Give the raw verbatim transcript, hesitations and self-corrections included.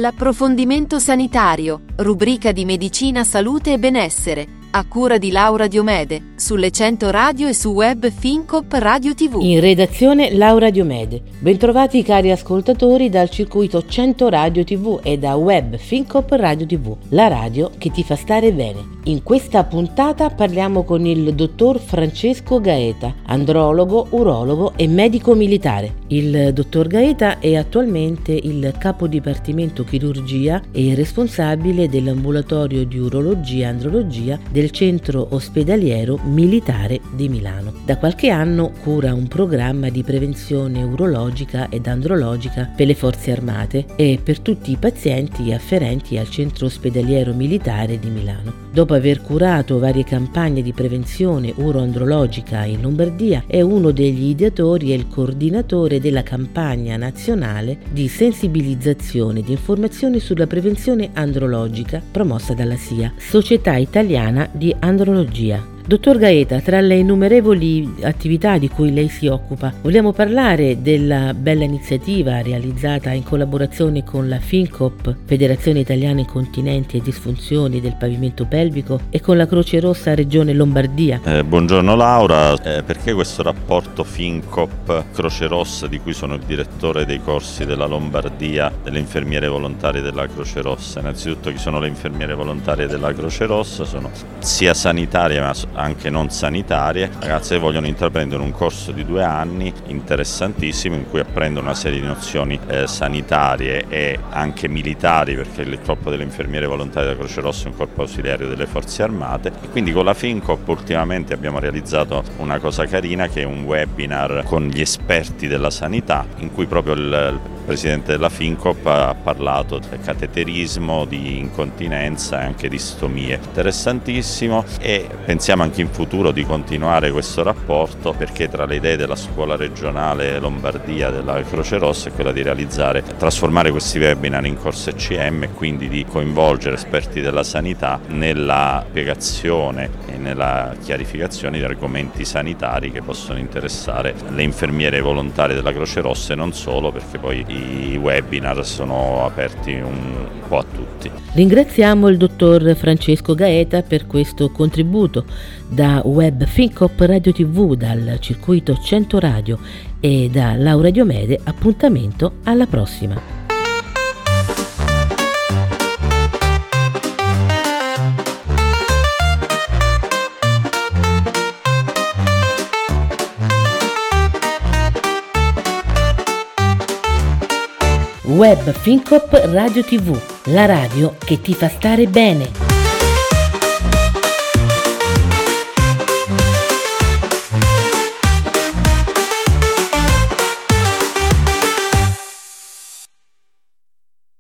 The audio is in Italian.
L'approfondimento sanitario, rubrica di medicina, salute e benessere, a cura di Laura Diomede, sulle cento radio e su web Fincop Radio tivù. In redazione Laura Diomede. Bentrovati cari ascoltatori dal circuito cento Radio tivù e da web Fincop Radio tivù, la radio che ti fa stare bene. In questa puntata parliamo con il dottor Francesco Gaeta, andrologo, urologo e medico militare. Il dottor Gaeta è attualmente il capo dipartimento chirurgia e il responsabile dell'ambulatorio di urologia e andrologia del centro ospedaliero militare di Milano. Da qualche anno cura un programma di prevenzione urologica ed andrologica per le forze armate e per tutti i pazienti afferenti al centro ospedaliero militare di Milano. Dopo aver curato varie campagne di prevenzione uroandrologica in Lombardia, è uno degli ideatori e il coordinatore della campagna nazionale di sensibilizzazione e di informazione sulla prevenzione andrologica promossa dalla S I A, Società Italiana di Andrologia. Dottor Gaeta, tra le innumerevoli attività di cui lei si occupa, vogliamo parlare della bella iniziativa realizzata in collaborazione con la Fincop, Federazione Italiana Incontinenti e Disfunzioni del Pavimento Pelvico, e con la Croce Rossa Regione Lombardia. Eh, buongiorno Laura, eh, perché questo rapporto Fincop Croce Rossa, di cui sono il direttore dei corsi della Lombardia delle infermiere volontarie della Croce Rossa? Innanzitutto, chi sono le infermiere volontarie della Croce Rossa? Sono sia sanitarie ma anche non sanitarie, ragazze che vogliono intraprendere un corso di due anni interessantissimo in cui apprendono una serie di nozioni eh, sanitarie e anche militari, perché il corpo delle infermiere volontarie della Croce Rossa è un corpo ausiliario delle forze armate, e quindi con la Fincop ultimamente abbiamo realizzato una cosa carina che è un webinar con gli esperti della sanità, in cui proprio il presidente della Fincop ha parlato del cateterismo, di incontinenza e anche di stomie. Interessantissimo, e pensiamo anche in futuro di continuare questo rapporto, perché tra le idee della scuola regionale Lombardia della Croce Rossa è quella di realizzare, trasformare questi webinar in corso E C M e quindi di coinvolgere esperti della sanità nella spiegazione e nella chiarificazione di argomenti sanitari che possono interessare le infermiere volontarie della Croce Rossa e non solo, perché poi i webinar sono aperti un po' a tutti. Ringraziamo il dottor Francesco Gaeta per questo contributo. Da web Fincop Radio tivù, dal circuito cento Radio e da Laura Diomede, appuntamento alla prossima. Web Fincop Radio tivù, la radio che ti fa stare bene.